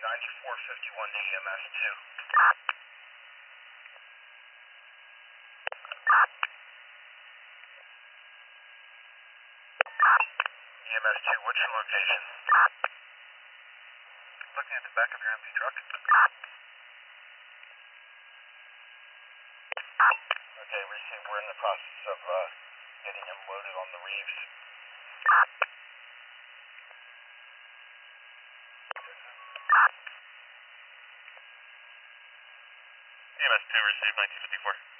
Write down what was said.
9451 to EMS 2. EMS 2, what's your location? Looking at the back of your empty truck. Okay, we're in the process of getting him loaded on the Reeves. EMS 2, received 1954.